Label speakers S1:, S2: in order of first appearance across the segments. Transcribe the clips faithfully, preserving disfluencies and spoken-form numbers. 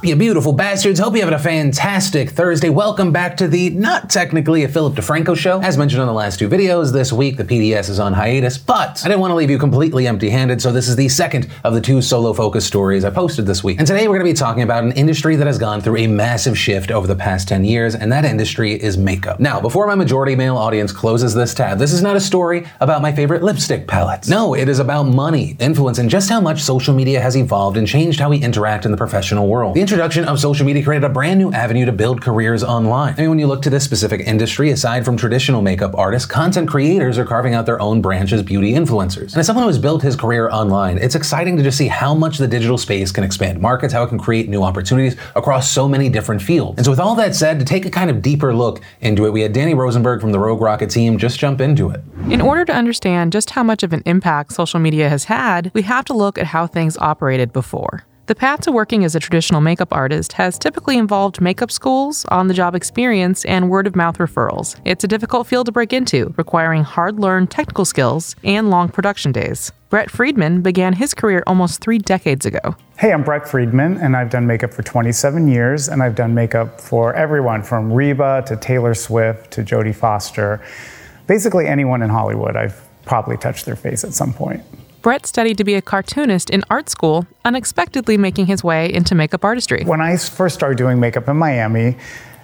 S1: up, you beautiful bastards? Hope you're having a fantastic Thursday. Welcome back to the not technically a Philip DeFranco show. As mentioned on the last two videos, this week the P D S is on hiatus, but I didn't want to leave you completely empty-handed, so this is the second of the two solo-focused stories I posted this week. And today we're going to be talking about an industry that has gone through a massive shift over the past ten years, and that industry is makeup. Now, before my majority male audience closes this tab, this is not a story about my favorite lipstick palettes. No, it is about money, influence, and just how much social media has evolved and changed how we interact in the professional world. The introduction of social media created a brand new avenue to build careers online. I mean, when you look to this specific industry, aside from traditional makeup artists, content creators are carving out their own branch as beauty influencers. And as someone who has built his career online, it's exciting to just see how much the digital space can expand markets, how it can create new opportunities across so many different fields. And so with all that said, to take a kind of deeper look into it, we had Danny Rosenberg from the Rogue Rocket team just jump into it.
S2: In order to understand just how much of an impact social media has had, we have to look at how things operated before. The path to working as a traditional makeup artist has typically involved makeup schools, on-the-job experience, and word-of-mouth referrals. It's a difficult field to break into, requiring hard-learned technical skills and long production days. Brett Friedman began his career almost three decades ago.
S3: Hey, I'm Brett Friedman, and I've done makeup for twenty-seven years, and I've done makeup for everyone from Reba to Taylor Swift to Jodie Foster. Basically anyone in Hollywood, I've probably touched their face at some point.
S2: Brett studied to be a cartoonist in art school, unexpectedly making his way into makeup artistry.
S3: When I first started doing makeup in Miami,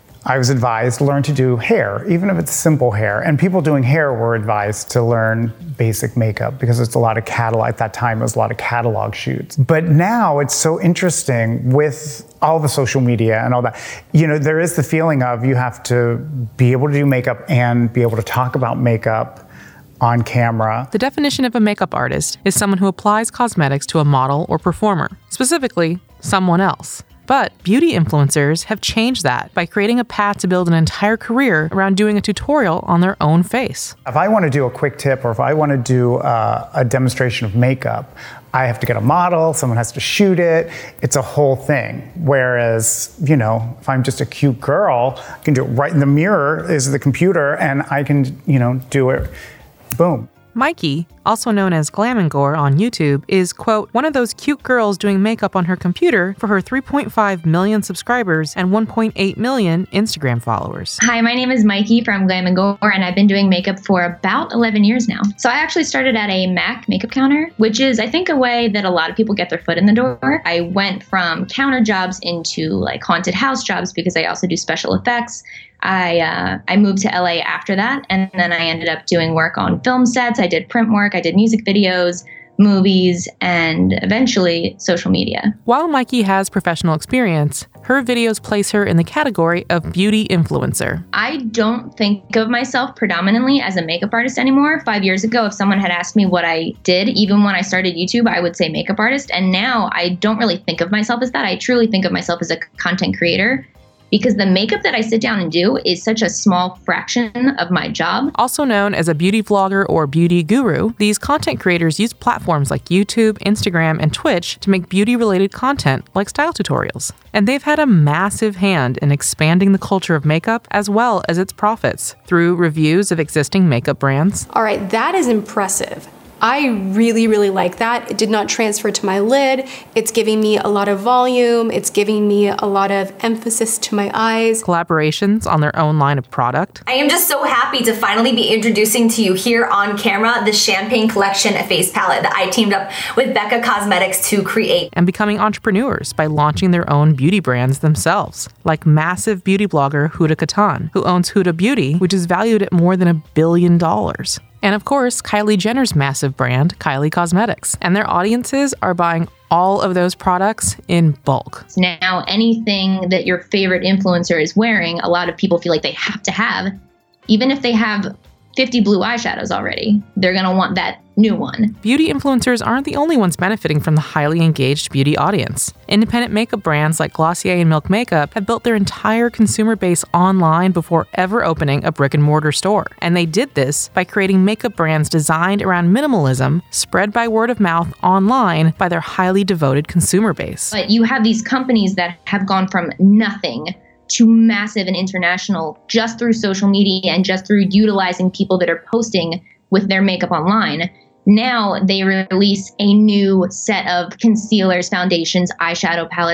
S3: I was advised to learn to do hair, even if it's simple hair. And people doing hair were advised to learn basic makeup because it's a lot of catalog. At that time, it was a lot of catalog shoots. But now it's so interesting with all the social media and all that. You know, there is the feeling of you have to be able to do makeup and be able to talk about makeup on camera.
S2: The definition of a makeup artist is someone who applies cosmetics to a model or performer, specifically someone else. But beauty influencers have changed that by creating a path to build an entire career around doing a tutorial on their own face.
S3: If I want to do a quick tip or if I want to do uh, a demonstration of makeup, I have to get a model, someone has to shoot it. It's a whole thing. Whereas, you know, if I'm just a cute girl, I can do it right in the mirror is the computer and I can, you know, do it. Boom.
S2: Mikey, also known as Glamingore on YouTube, is, quote, one of those cute girls doing makeup on her computer for her three point five million subscribers and one point eight million Instagram followers.
S4: Hi, my name is Mikey from Glamingore, and I've been doing makeup for about eleven years now. So I actually started at a Mac makeup counter, which is, I think, a way that a lot of people get their foot in the door. I went from counter jobs into like haunted house jobs because I also do special effects. I uh, I moved to L A after that, and then I ended up doing work on film sets. I did print work, I did music videos, movies, and eventually social media.
S2: While Mikey has professional experience, her videos place her in the category of beauty influencer.
S4: I don't think of myself predominantly as a makeup artist anymore. Five years ago, if someone had asked me what I did, even when I started YouTube, I would say makeup artist. And now I don't really think of myself as that. I truly think of myself as a content creator, because the makeup that I sit down and do is such a small fraction of my job.
S2: Also known as a beauty vlogger or beauty guru, these content creators use platforms like YouTube, Instagram, and Twitch to make beauty-related content like style tutorials. And they've had a massive hand in expanding the culture of makeup as well as its profits through reviews of existing makeup brands.
S5: All right, that is impressive. I really, really like that. It did not transfer to my lid. It's giving me a lot of volume. It's giving me a lot of emphasis to my eyes.
S2: Collaborations on their own line of product.
S6: I am just so happy to finally be introducing to you here on camera the Champagne Collection face palette that I teamed up with Becca Cosmetics to create.
S2: And becoming entrepreneurs by launching their own beauty brands themselves, like massive beauty blogger Huda Kattan, who owns Huda Beauty, which is valued at more than a billion dollars. And of course, Kylie Jenner's massive brand, Kylie Cosmetics. And their audiences are buying all of those products in bulk.
S4: Now, anything that your favorite influencer is wearing, a lot of people feel like they have to have, even if they have fifty blue eyeshadows already. They're going to want that new one.
S2: Beauty influencers aren't the only ones benefiting from the highly engaged beauty audience. Independent makeup brands like Glossier and Milk Makeup have built their entire consumer base online before ever opening a brick and mortar store. And they did this by creating makeup brands designed around minimalism, spread by word of mouth online by their highly devoted consumer base.
S4: But you have these companies that have gone from nothing to massive and international just through social media and just through utilizing people that are posting with their makeup online. Now they release a new set of concealers, foundations, eyeshadow palettes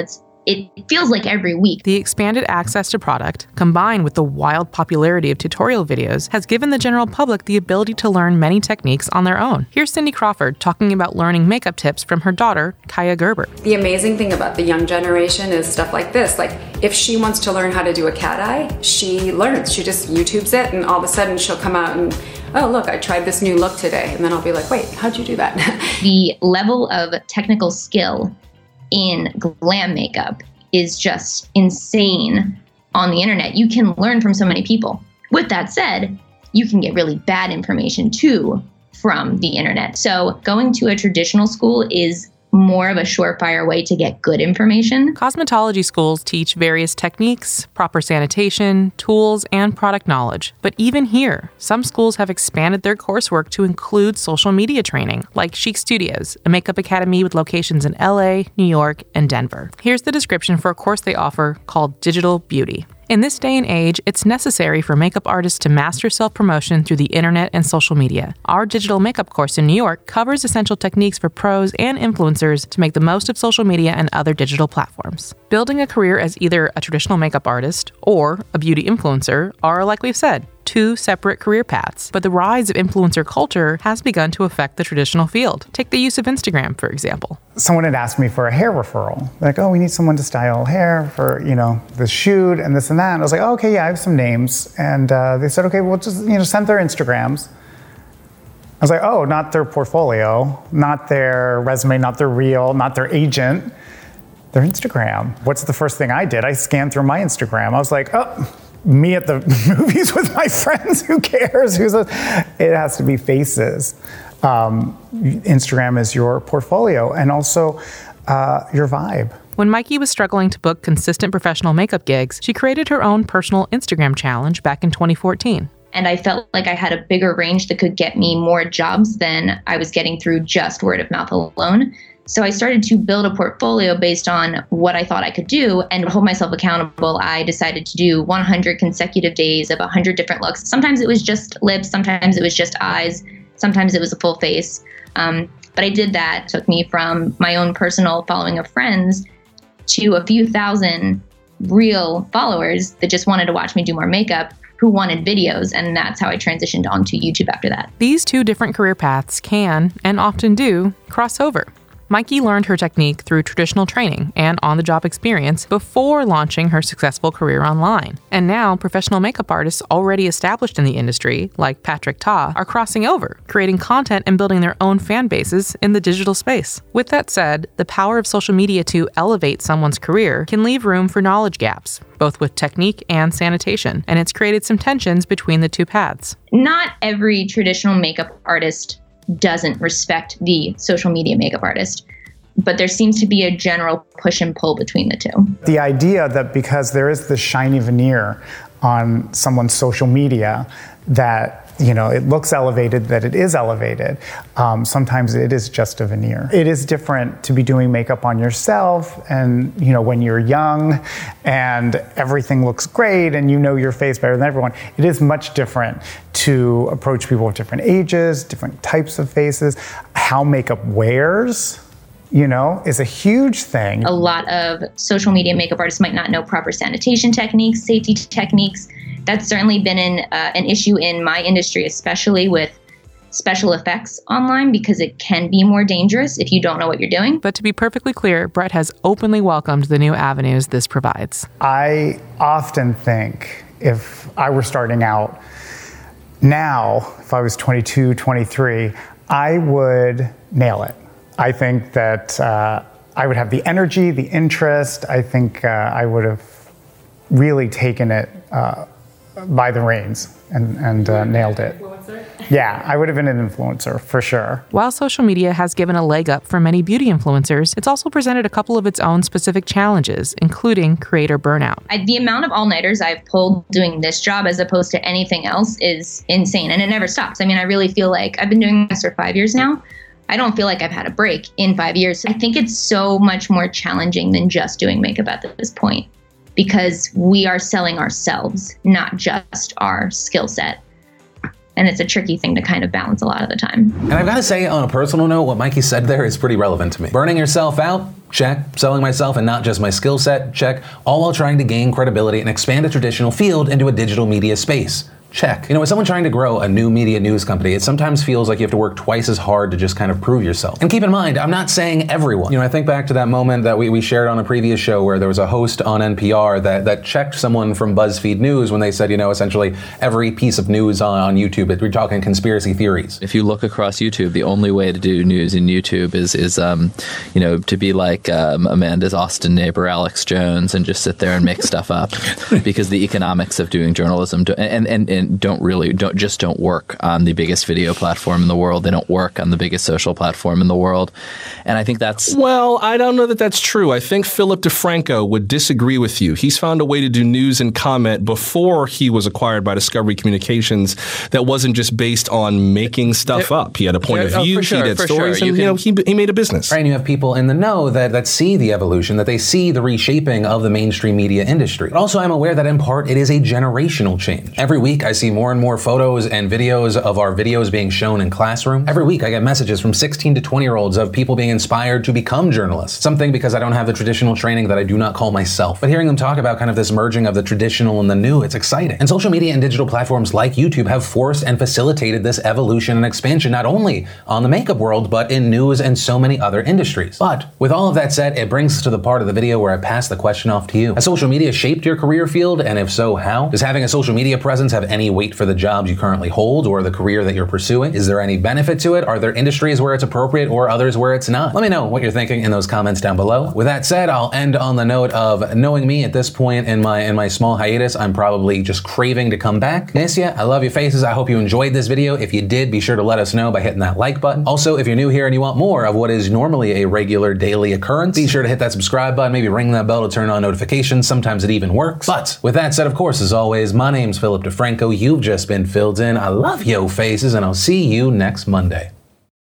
S4: it feels like every week.
S2: The expanded access to product, combined with the wild popularity of tutorial videos, has given the general public the ability to learn many techniques on their own. Here's Cindy Crawford talking about learning makeup tips from her daughter, Kaya Gerber.
S7: The amazing thing about the young generation is stuff like this. Like, if she wants to learn how to do a cat eye, she learns. She just YouTubes it, and all of a sudden she'll come out and, oh, look, I tried this new look today. And then I'll be like, wait, how'd you do that?
S4: The level of technical skill in glam makeup is just insane on the internet. You can learn from so many people. With that said, you can get really bad information too from the internet. So going to a traditional school is more of a surefire way to get good information.
S2: Cosmetology schools teach various techniques, proper sanitation, tools, and product knowledge. But even here, some schools have expanded their coursework to include social media training, like Chic Studios, a makeup academy with locations in L A, New York, and Denver. Here's the description for a course they offer called Digital Beauty. In this day and age, it's necessary for makeup artists to master self-promotion through the internet and social media. Our digital makeup course in New York covers essential techniques for pros and influencers to make the most of social media and other digital platforms. Building a career as either a traditional makeup artist or a beauty influencer are, like we've said, two separate career paths, but the rise of influencer culture has begun to affect the traditional field. Take the use of Instagram, for example.
S3: Someone had asked me for a hair referral. Like, oh, we need someone to style hair for, you know, the shoot and this and that. And I was like, oh, okay, yeah, I have some names. And uh, they said, okay, well, just, you know, send their Instagrams. I was like, oh, not their portfolio, not their resume, not their reel, not their agent, their Instagram. What's the first thing I did? I scanned through my Instagram. I was like, oh, me at the movies with my friends, who cares? Who's a, it has to be faces. Um, Instagram is your portfolio and also uh, your vibe.
S2: When Mikey was struggling to book consistent professional makeup gigs, she created her own personal Instagram challenge back in twenty fourteen.
S4: And I felt like I had a bigger range that could get me more jobs than I was getting through just word of mouth alone. So I started to build a portfolio based on what I thought I could do and hold myself accountable. I decided to do one hundred consecutive days of one hundred different looks. Sometimes it was just lips, sometimes it was just eyes, sometimes it was a full face. Um, but I did that. It took me from my own personal following of friends to a few thousand real followers that just wanted to watch me do more makeup, who wanted videos, and that's how I transitioned onto YouTube after that.
S2: These two different career paths can, and often do, cross over. Mikey learned her technique through traditional training and on-the-job experience before launching her successful career online. And now, professional makeup artists already established in the industry, like Patrick Ta, are crossing over, creating content and building their own fan bases in the digital space. With that said, the power of social media to elevate someone's career can leave room for knowledge gaps, both with technique and sanitation, and it's created some tensions between the two paths.
S4: Not every traditional makeup artist doesn't respect the social media makeup artist, but there seems to be a general push and pull between the two.
S3: The idea that because there is this shiny veneer on someone's social media that, you know, it looks elevated, that it is elevated. Um, sometimes it is just a veneer. It is different to be doing makeup on yourself and, you know, when you're young and everything looks great and you know your face better than everyone. It is much different to approach people of different ages, different types of faces. How makeup wears, you know, is a huge thing.
S4: A lot of social media makeup artists might not know proper sanitation techniques, safety techniques. That's certainly been an, uh, an issue in my industry, especially with special effects online, because it can be more dangerous if you don't know what you're doing.
S2: But to be perfectly clear, Brett has openly welcomed the new avenues this provides.
S3: I often think if I were starting out now, if I was twenty-two, twenty-three, I would nail it. I think that uh, I would have the energy, the interest. I think uh, I would have really taken it uh, by the reins and, and uh, nailed it. Yeah, I would have been an influencer for sure.
S2: While social media has given a leg up for many beauty influencers, it's also presented a couple of its own specific challenges, including creator burnout.
S4: I, the amount of all-nighters I've pulled doing this job as opposed to anything else is insane, and it never stops. I mean, I really feel like I've been doing this for five years now. I don't feel like I've had a break in five years. I think it's so much more challenging than just doing makeup at this point, because we are selling ourselves, not just our skill set. And it's a tricky thing to kind of balance a lot of the time.
S1: And I've got to say, on a personal note, what Mikey said there is pretty relevant to me. Burning yourself out? Check. Selling myself and not just my skill set? Check. All while trying to gain credibility and expand a traditional field into a digital media space. Check. You know, as someone trying to grow a new media news company, it sometimes feels like you have to work twice as hard to just kind of prove yourself. And keep in mind, I'm not saying everyone. You know, I think back to that moment that we, we shared on a previous show where there was a host on N P R that, that checked someone from BuzzFeed News when they said, you know, essentially every piece of news on, on YouTube, we're talking conspiracy theories.
S8: If you look across YouTube, the only way to do news in YouTube is, is um, you know, to be like um, Amanda's Austin neighbor, Alex Jones, and just sit there and make stuff up because the economics of doing journalism do, and, and, and don't really don't just don't work on the biggest video platform in the world. They don't work on the biggest social platform in the world. And I think that's
S9: well, I don't know that that's true. I think Philip DeFranco would disagree with you. He's found a way to do news and comment before he was acquired by Discovery Communications that wasn't just based on making stuff yeah. up. He had a point yeah, of view. Oh, sure, he did stories, sure. and you, can, you know he he made a business.
S1: Right, and you have people in the know that that see the evolution, that they see the reshaping of the mainstream media industry. But also, I'm aware that in part it is a generational change. Every week, I see more and more photos and videos of our videos being shown in classroom. Every week I get messages from sixteen to twenty year olds of people being inspired to become journalists. Something because I don't have the traditional training that I do not call myself. But hearing them talk about kind of this merging of the traditional and the new, it's exciting. And social media and digital platforms like YouTube have forced and facilitated this evolution and expansion not only on the makeup world, but in news and so many other industries. But with all of that said, it brings us to the part of the video where I pass the question off to you. Has social media shaped your career field? And if so, how? Does having a social media presence have any weight for the jobs you currently hold or the career that you're pursuing? Is there any benefit to it? Are there industries where it's appropriate or others where it's not? Let me know what you're thinking in those comments down below. With that said, I'll end on the note of knowing me at this point in my in my small hiatus, I'm probably just craving to come back. Miss ya. I love you faces. I hope you enjoyed this video. If you did, be sure to let us know by hitting that like button. Also, if you're new here and you want more of what is normally a regular daily occurrence, be sure to hit that subscribe button, maybe ring that bell to turn on notifications. Sometimes it even works. But with that said, of course, as always, my name's Philip DeFranco. You've just been filled in. I love yo faces, and I'll see you next Monday.